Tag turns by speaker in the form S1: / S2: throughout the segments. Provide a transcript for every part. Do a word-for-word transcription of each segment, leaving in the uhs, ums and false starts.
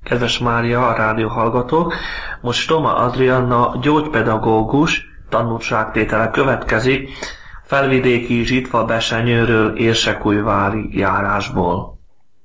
S1: Kedves Mária, a rádióhallgatók! Most Toma Adrianna gyógypedagógus tanúságtétele következik Felvidéki Zsitva-Besenyőről Érsekújvári járásból.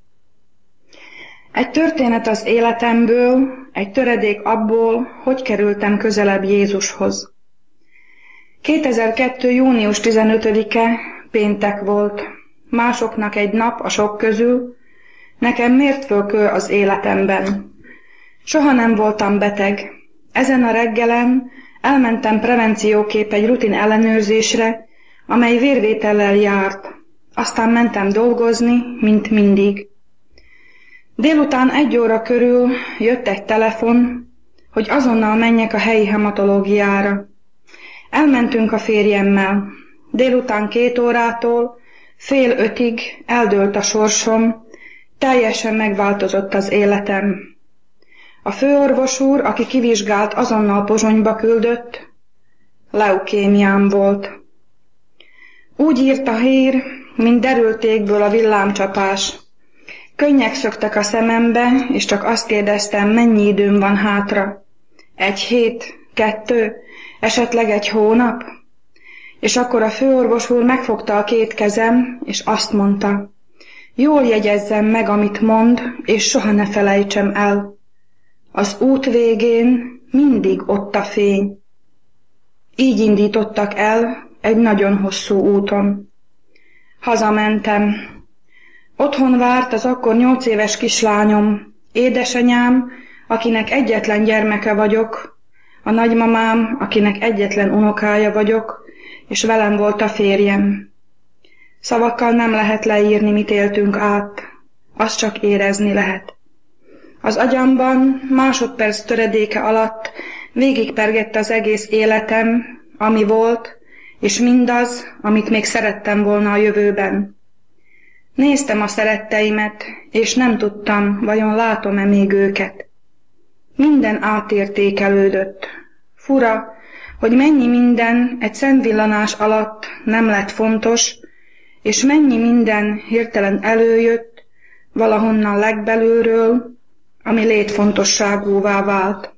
S2: Egy történet az életemből, egy töredék abból, hogy kerültem közelebb Jézushoz. kétezer-kettő. június tizenötödike péntek volt. Másoknak egy nap a sok közül, nekem mértfölkő az életemben. Soha nem voltam beteg. Ezen a reggelen elmentem prevencióképp egy rutin ellenőrzésre, amely vérvétellel járt. Aztán mentem dolgozni, mint mindig. Délután egy óra körül jött egy telefon, hogy azonnal menjek a helyi hematológiára. Elmentünk a férjemmel. Délután két órától fél ötig eldőlt a sorsom, teljesen megváltozott az életem. A főorvos úr, aki kivizsgált, azonnal Pozsonyba küldött, leukémiám volt. Úgy írt a hír, mint derültékből a villámcsapás. Könnyek szöktek a szemembe, és csak azt kérdeztem, mennyi időm van hátra. Egy hét, kettő, esetleg egy hónap? És akkor a főorvos úr megfogta a két kezem, és azt mondta, jól jegyezzem meg, amit mond, és soha ne felejtsem el. Az út végén mindig ott a fény. Így indítottak el egy nagyon hosszú úton. Hazamentem. Otthon várt az akkor nyolc éves kislányom, édesanyám, akinek egyetlen gyermeke vagyok, a nagymamám, akinek egyetlen unokája vagyok, és velem volt a férjem. Szavakkal nem lehet leírni, mit éltünk át, azt csak érezni lehet. Az agyamban másodperc töredéke alatt végigpergett az egész életem, ami volt, és mindaz, amit még szerettem volna a jövőben. Néztem a szeretteimet, és nem tudtam, vajon látom-e még őket. Minden átértékelődött. Fura, hogy mennyi minden egy szemvillanás alatt nem lett fontos, és mennyi minden hirtelen előjött valahonnan legbelülről, ami létfontosságúvá vált.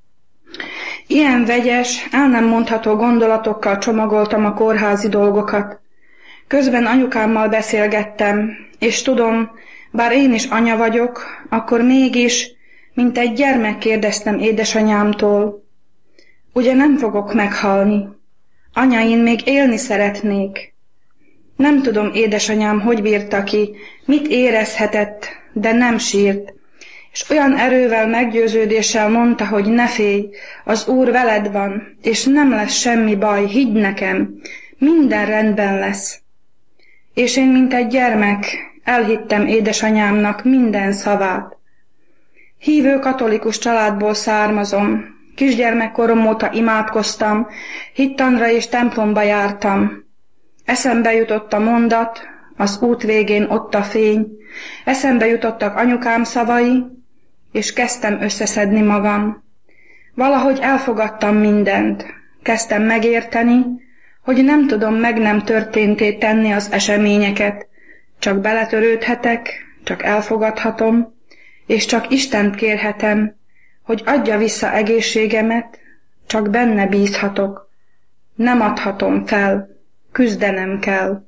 S2: Ilyen vegyes, el nem mondható gondolatokkal csomagoltam a kórházi dolgokat. Közben anyukámmal beszélgettem, és tudom, bár én is anya vagyok, akkor mégis, mint egy gyermek kérdeztem édesanyámtól. Ugye nem fogok meghalni? Anya, én még élni szeretnék. Nem tudom, édesanyám hogy bírta ki, mit érezhetett, de nem sírt, és olyan erővel, meggyőződéssel mondta, hogy ne félj, az Úr veled van, és nem lesz semmi baj, higgy nekem, minden rendben lesz. És én, mint egy gyermek, elhittem édesanyámnak minden szavát. Hívő katolikus családból származom, kisgyermekkorom óta imádkoztam, hittanra és templomba jártam. Eszembe jutott a mondat, az út végén ott a fény, eszembe jutottak anyukám szavai, és kezdtem összeszedni magam. Valahogy elfogadtam mindent, kezdtem megérteni, hogy nem tudom meg nem történté tenni az eseményeket, csak beletörődhetek, csak elfogadhatom, és csak Istent kérhetem, hogy adja vissza egészségemet, csak benne bízhatok. Nem adhatom fel, küzdenem kell.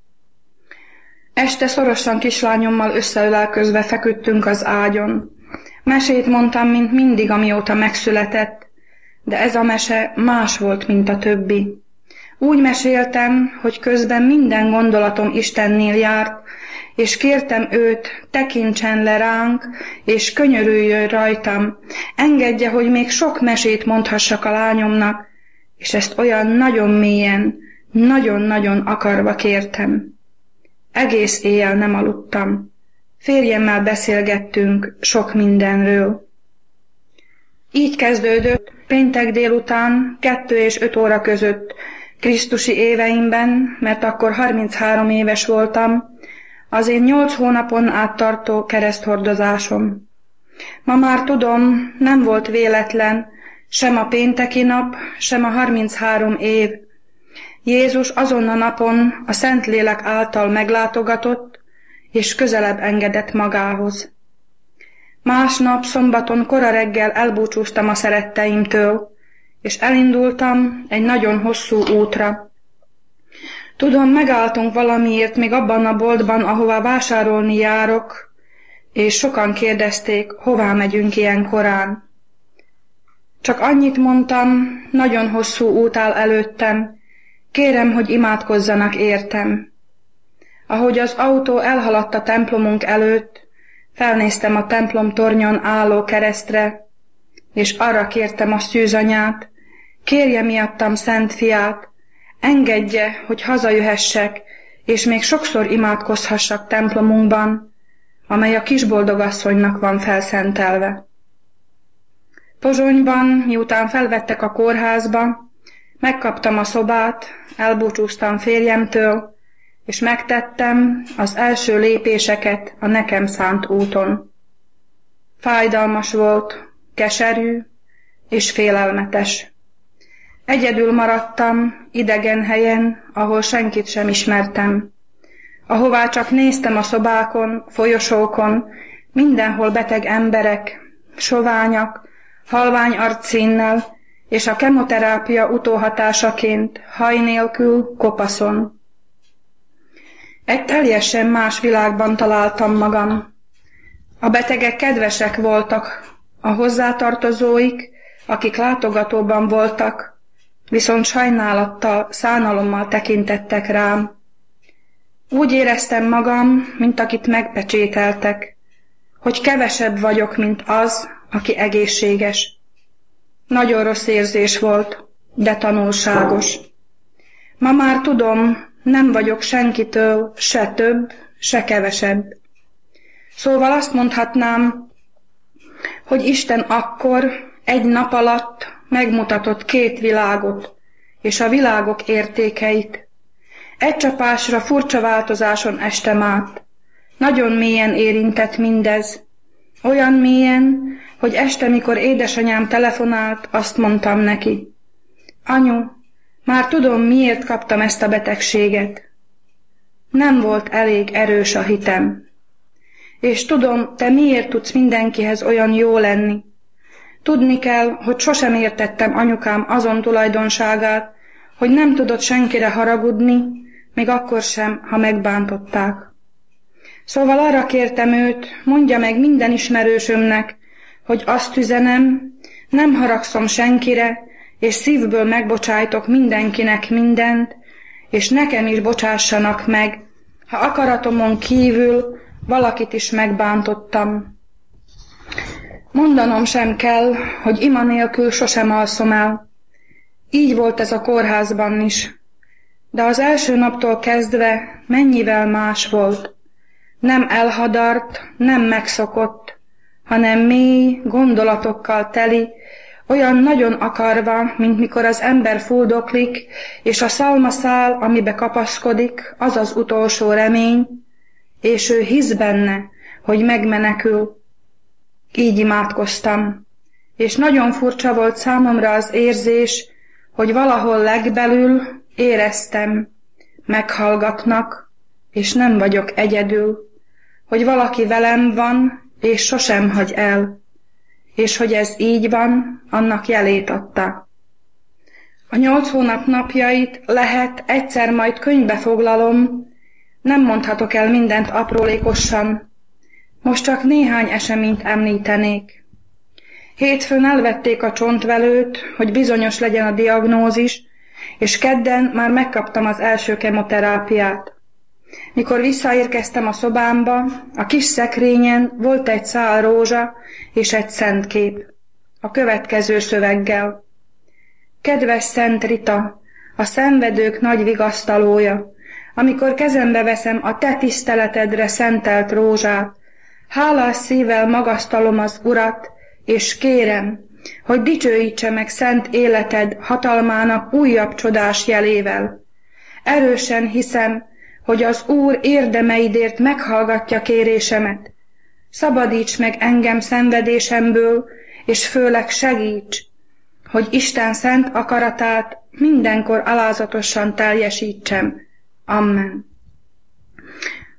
S2: Este szorosan kislányommal összeölelkezve feküdtünk az ágyon. Mesét mondtam, mint mindig, amióta megszületett, de ez a mese más volt, mint a többi. Úgy meséltem, hogy közben minden gondolatom Istennél járt, és kértem őt, tekintsen le ránk, és könyörüljön rajtam, engedje, hogy még sok mesét mondhassak a lányomnak, és ezt olyan nagyon mélyen, nagyon-nagyon akarva kértem. Egész éjjel nem aludtam. Férjemmel beszélgettünk sok mindenről. Így kezdődött péntek délután kettő és öt óra között krisztusi éveimben, mert akkor harminchárom éves voltam, az én nyolc hónapon át tartó kereszthordozásom. Ma már tudom, nem volt véletlen, sem a pénteki nap, sem a harminchárom év. Jézus azon a napon a Szentlélek által meglátogatott, és közelebb engedett magához. Másnap szombaton kora reggel elbúcsúztam a szeretteimtől, és elindultam egy nagyon hosszú útra. Tudom, megálltunk valamiért még abban a boltban, ahová vásárolni járok, és sokan kérdezték, hová megyünk ilyen korán. Csak annyit mondtam, nagyon hosszú út áll előttem, kérem, hogy imádkozzanak értem. Ahogy az autó elhaladt a templomunk előtt, felnéztem a templom tornyon álló keresztre, és arra kértem a szűzanyát, kérje miattam Szent Fiát, engedje, hogy hazajöhessek, és még sokszor imádkozhassak templomunkban, amely a kisboldogasszonynak van felszentelve. Pozsonyban, miután felvettek a kórházba, megkaptam a szobát, elbúcsúztam férjemtől, és megtettem az első lépéseket a nekem szánt úton. Fájdalmas volt, keserű és félelmetes. Egyedül maradtam, idegen helyen, ahol senkit sem ismertem. Ahová csak néztem a szobákon, folyosókon, mindenhol beteg emberek, soványak, halvány arcszínnel, és a kemoterápia utóhatásaként haj nélkül, kopaszon. Egy teljesen más világban találtam magam. A betegek kedvesek voltak, a hozzátartozóik, akik látogatóban voltak, viszont sajnálattal, szánalommal tekintettek rám. Úgy éreztem magam, mint akit megpecsételtek, hogy kevesebb vagyok, mint az, aki egészséges. Nagyon rossz érzés volt, de tanulságos. Ma már tudom, nem vagyok senkitől se több, se kevesebb. Szóval azt mondhatnám, hogy Isten akkor egy nap alatt megmutatott két világot, és a világok értékeit. Egy csapásra furcsa változáson estem át. Nagyon mélyen érintett mindez. Olyan mélyen, hogy este, mikor édesanyám telefonált, azt mondtam neki. Anyu, már tudom, miért kaptam ezt a betegséget. Nem volt elég erős a hitem. És tudom, te miért tudsz mindenkihez olyan jó lenni. Tudni kell, hogy sosem értettem anyukám azon tulajdonságát, hogy nem tudott senkire haragudni, még akkor sem, ha megbántották. Szóval arra kértem őt, mondja meg minden ismerősömnek, hogy azt üzenem, nem haragszom senkire, és szívből megbocsájtok mindenkinek mindent, és nekem is bocsássanak meg, ha akaratomon kívül valakit is megbántottam. Mondanom sem kell, hogy ima nélkül sosem alszom el. Így volt ez a kórházban is. De az első naptól kezdve mennyivel más volt. Nem elhadart, nem megszokott, hanem mély, gondolatokkal teli, olyan nagyon akarva, mint mikor az ember fuldoklik, és a szalmaszál, amibe kapaszkodik, az az utolsó remény, és ő hisz benne, hogy megmenekül. Így imádkoztam, és nagyon furcsa volt számomra az érzés, hogy valahol legbelül éreztem, meghallgatnak, és nem vagyok egyedül, hogy valaki velem van, és sosem hagy el, és hogy ez így van, annak jelét adta. A nyolc hónap napjait lehet, egyszer majd könyvbe foglalom, nem mondhatok el mindent aprólékosan, most csak néhány eseményt említenék. Hétfőn elvették a csontvelőt, hogy bizonyos legyen a diagnózis, és kedden már megkaptam az első kemoterápiát. Mikor visszaérkeztem a szobámba, a kis szekrényen volt egy szál rózsa és egy szentkép, a következő szöveggel. Kedves Szent Rita, a szenvedők nagy vigasztalója, amikor kezembe veszem a te tiszteletedre szentelt rózsát, hálás szívvel magasztalom az Urat, és kérem, hogy dicsőítse meg szent életed hatalmának újabb csodás jelével. Erősen hiszem, hogy az Úr érdemeidért meghallgatja kérésemet. Szabadíts meg engem szenvedésemből, és főleg segíts, hogy Isten szent akaratát mindenkor alázatosan teljesítsem. Amen.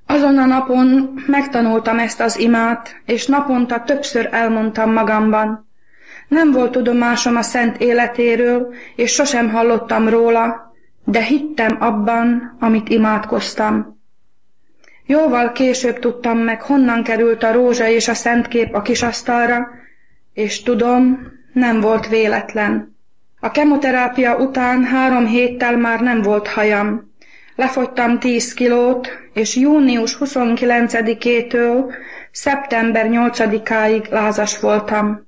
S2: Azon a napon megtanultam ezt az imát, és naponta többször elmondtam magamban. Nem volt tudomásom a szent életéről, és sosem hallottam róla, de hittem abban, amit imádkoztam. Jóval később tudtam meg, honnan került a rózsa és a szentkép a kisasztalra, és tudom, nem volt véletlen. A kemoterápia után három héttel már nem volt hajam. Lefogytam tíz kilót, és június huszonkilencedikétől szeptember nyolcadikáig lázas voltam.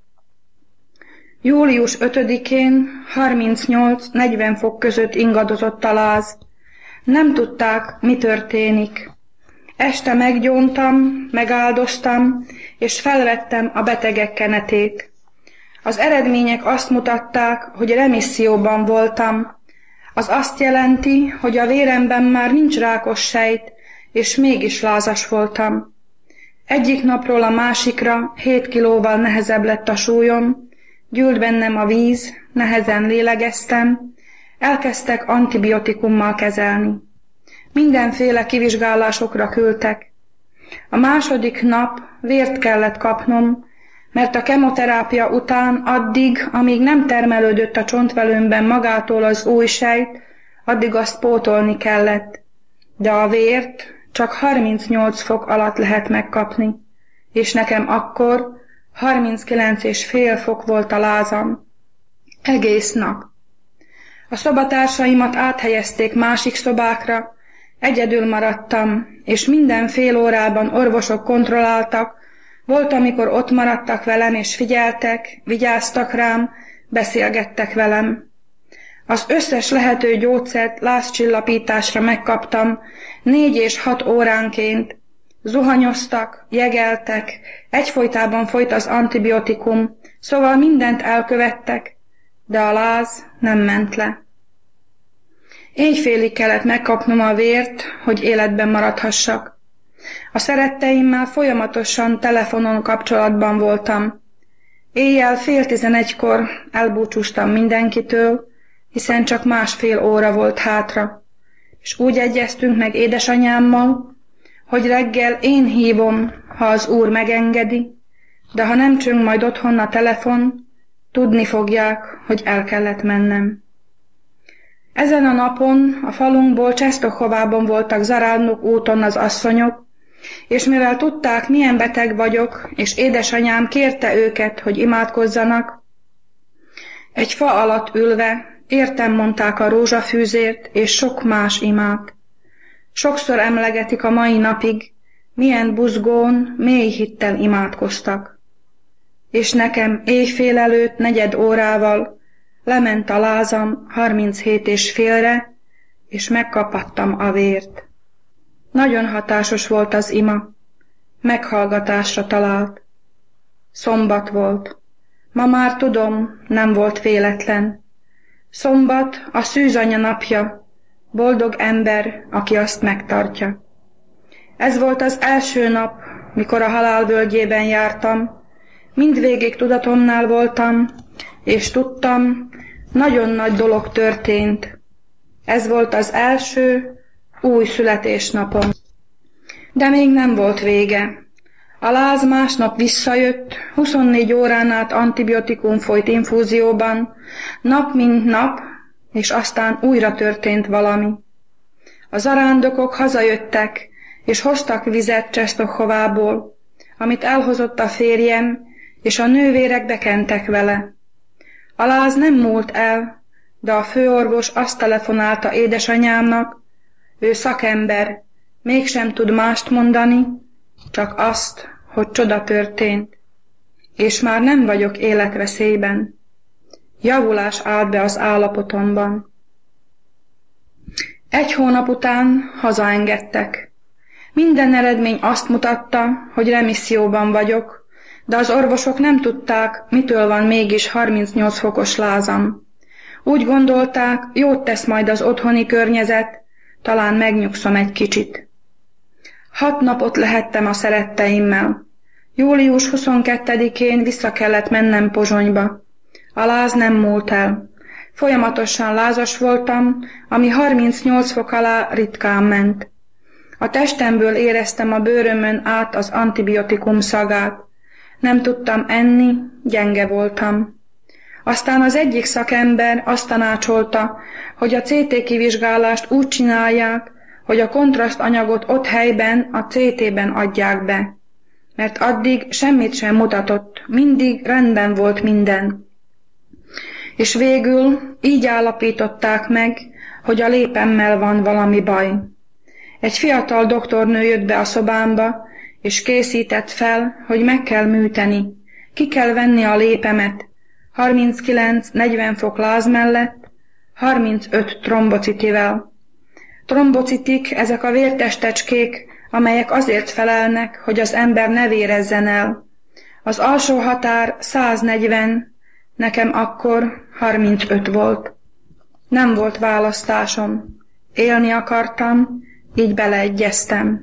S2: július ötödikén harmincnyolc-negyven fok között ingadozott a láz. Nem tudták, mi történik. Este meggyóntam, megáldoztam, és felvettem a betegek kenetét. Az eredmények azt mutatták, hogy remisszióban voltam. Az azt jelenti, hogy a véremben már nincs rákos sejt, és mégis lázas voltam. Egyik napról a másikra hét kilóval nehezebb lett a súlyom, gyűlt bennem a víz, nehezen lélegeztem, elkezdtek antibiotikummal kezelni. Mindenféle kivizsgálásokra küldtek. A második nap vért kellett kapnom, mert a kemoterápia után addig, amíg nem termelődött a csontvelőmben magától az új sejt, addig azt pótolni kellett. De a vért csak harmincnyolc fok alatt lehet megkapni, és nekem akkor harminckilenc és fél fok volt a lázam. Egész nap. A szobatársaimat áthelyezték másik szobákra, egyedül maradtam, és minden fél órában orvosok kontrolláltak. Volt, amikor ott maradtak velem, és figyeltek, vigyáztak rám, beszélgettek velem. Az összes lehető gyógyszert lázcsillapításra megkaptam, négy és hat óránként. Zuhanyoztak, jegeltek, egyfolytában folyt az antibiotikum, szóval mindent elkövettek, de a láz nem ment le. Éjfélig kellett megkapnom a vért, hogy életben maradhassak. A szeretteimmel folyamatosan telefonon kapcsolatban voltam. Éjjel fél tizenegykor elbúcsúztam mindenkitől, hiszen csak másfél óra volt hátra, és úgy egyeztünk meg édesanyámmal, hogy reggel én hívom, ha az Úr megengedi, de ha nem csöng majd otthon a telefon, tudni fogják, hogy el kellett mennem. Ezen a napon a falunkból Czestochowában voltak Zarándok úton az asszonyok, és mivel tudták, milyen beteg vagyok, és édesanyám kérte őket, hogy imádkozzanak, egy fa alatt ülve értem mondták a rózsafűzért és sok más imát. Sokszor emlegetik a mai napig, milyen buzgón, mély hittel imádkoztak. És nekem éjfél előtt negyed órával lement a lázam harminchét és félre, és megkapattam a vért. Nagyon hatásos volt az ima, meghallgatásra talált. Szombat volt. Ma már tudom, nem volt véletlen. Szombat a szűzanya napja, boldog ember, aki azt megtartja. Ez volt az első nap, mikor a halál völgyében jártam. Mindvégig tudatomnál voltam, és tudtam, nagyon nagy dolog történt. Ez volt az első új születésnapom. De még nem volt vége. A láz másnap visszajött, huszonnégy órán át antibiotikum folyt infúzióban, nap mint nap, és aztán újra történt valami. A zarándokok hazajöttek, és hoztak vizet Czestochovából, amit elhozott a férjem, és a nővérek bekentek vele. A láz nem múlt el, de a főorvos azt telefonálta édesanyámnak, ő szakember, mégsem tud mást mondani, csak azt, hogy csoda történt, és már nem vagyok életveszélyben. Javulás állt be az állapotomban. Egy hónap után hazaengedtek. Minden eredmény azt mutatta, hogy remisszióban vagyok, de az orvosok nem tudták, mitől van mégis harmincnyolc fokos lázam. Úgy gondolták, jót tesz majd az otthoni környezet, talán megnyugszom egy kicsit. Hat napot lehettem a szeretteimmel. július huszonkettedikén vissza kellett mennem Pozsonyba. A láz nem múlt el. Folyamatosan lázas voltam, ami harmincnyolc fok alá ritkán ment. A testemből éreztem a bőrömön át az antibiotikum szagát. Nem tudtam enni, gyenge voltam. Aztán az egyik szakember azt tanácsolta, hogy a cé té kivizsgálást úgy csinálják, hogy a kontrasztanyagot ott helyben, a cé té-ben adják be. Mert addig semmit sem mutatott, mindig rendben volt minden. És végül így állapították meg, hogy a lépemmel van valami baj. Egy fiatal doktornő jött be a szobámba, és készített fel, hogy meg kell műteni. Ki kell venni a lépemet, harminckilenc-negyven fok láz mellett, harmincöt trombocitivel. Trombocitik ezek a vértestecskék, amelyek azért felelnek, hogy az ember ne vérezzen el. Az alsó határ száznegyven, nekem akkor harmincöt volt. Nem volt választásom. Élni akartam, így beleegyeztem.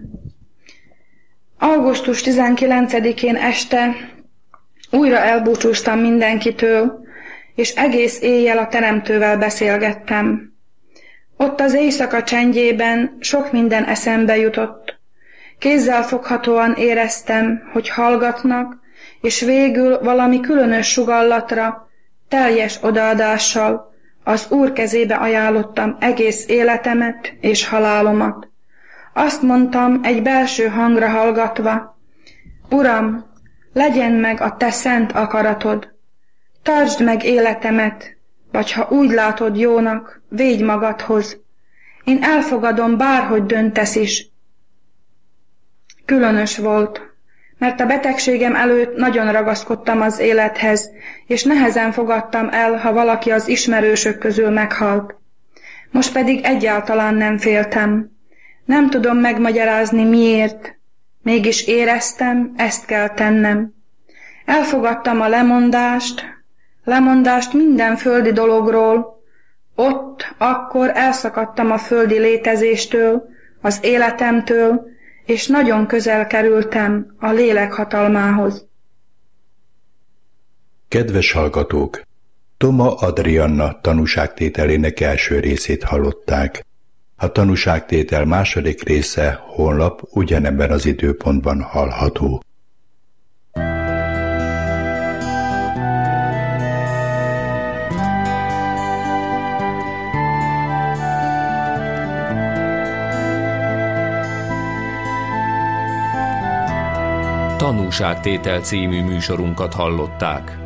S2: augusztus tizenkilencedikén este újra elbúcsúztam mindenkitől, és egész éjjel a Teremtővel beszélgettem. Ott az éjszaka csendjében sok minden eszembe jutott. Kézzelfoghatóan éreztem, hogy hallgatnak, és végül valami különös sugallatra, teljes odaadással az Úr kezébe ajánlottam egész életemet és halálomat. Azt mondtam egy belső hangra hallgatva: Uram, legyen meg a te szent akaratod. Tartsd meg életemet, vagy ha úgy látod jónak, védj magadhoz. Én elfogadom, bárhogy döntesz is. Különös volt, mert a betegségem előtt nagyon ragaszkodtam az élethez, és nehezen fogadtam el, ha valaki az ismerősök közül meghalt. Most pedig egyáltalán nem féltem. Nem tudom megmagyarázni miért, mégis éreztem, ezt kell tennem. Elfogadtam a lemondást, lemondást minden földi dologról. Ott, akkor elszakadtam a földi létezéstől, az életemtől, és nagyon közel kerültem a lélek hatalmához.
S3: Kedves hallgatók! Toma Adrianna tanúságtételének első részét hallották. A tanúságtétel második része holnap ugyanebben az időpontban hallható.
S4: Tanúságtétel című műsorunkat hallották.